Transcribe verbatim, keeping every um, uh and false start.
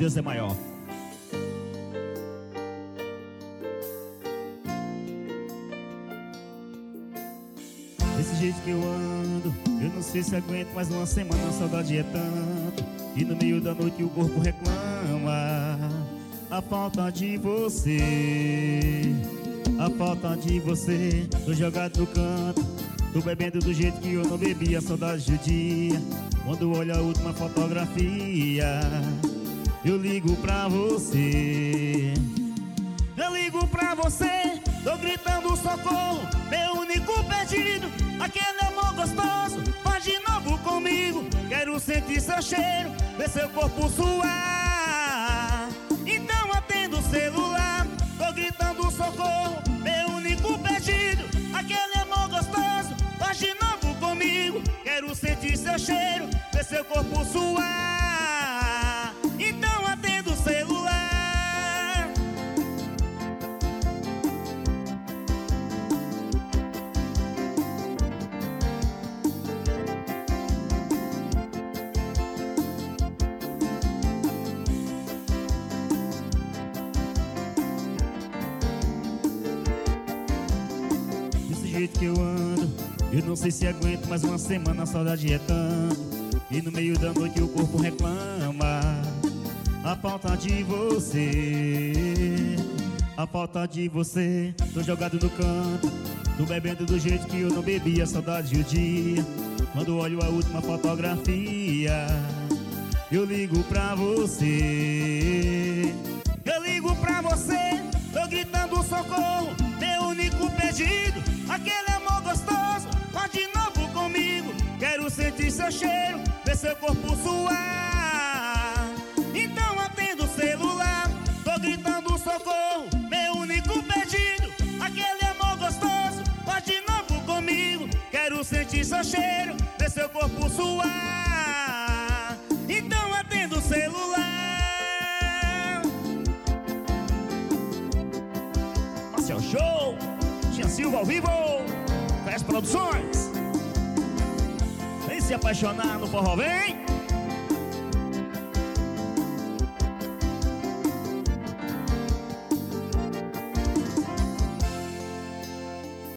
Deus é maior. Desse jeito que eu ando, eu não sei se aguento mais uma semana. A saudade é tanto e no meio da noite o corpo reclama. A falta de você, a falta de você. Tô jogado no canto, tô bebendo do jeito que eu não bebia. A saudade judia quando olho a última fotografia. Eu ligo pra você, eu ligo pra você. Tô gritando socorro, meu único pedido. Aquele amor gostoso, faz de novo comigo. Quero sentir seu cheiro, ver seu corpo suar. Então atendo o celular, tô gritando socorro, meu único pedido. Aquele amor gostoso, faz de novo comigo. Quero sentir seu cheiro, ver seu corpo suar. Então atendo o celular. Desse jeito que eu ando, eu não sei se aguento mais uma semana. A saudade é tanto e no meio da noite o corpo reclama. A falta de você, a falta de você. Tô jogado no canto, tô bebendo do jeito que eu não bebia. A saudade o dia quando olho a última fotografia. Eu ligo pra você, eu ligo pra você. Tô gritando socorro, meu único pedido. Aquele amor gostoso, faz de novo comigo. Quero sentir seu cheiro, ver seu corpo suar. Então atendo o celular, tô gritando socorro, meu único pedido. Aquele amor gostoso, faz de novo comigo. Quero sentir seu cheiro, ver seu corpo suar. Então atendo o celular. Esse é o show, Tia Silva ao vivo, Festa Produções. Vem se apaixonar no forró, vem!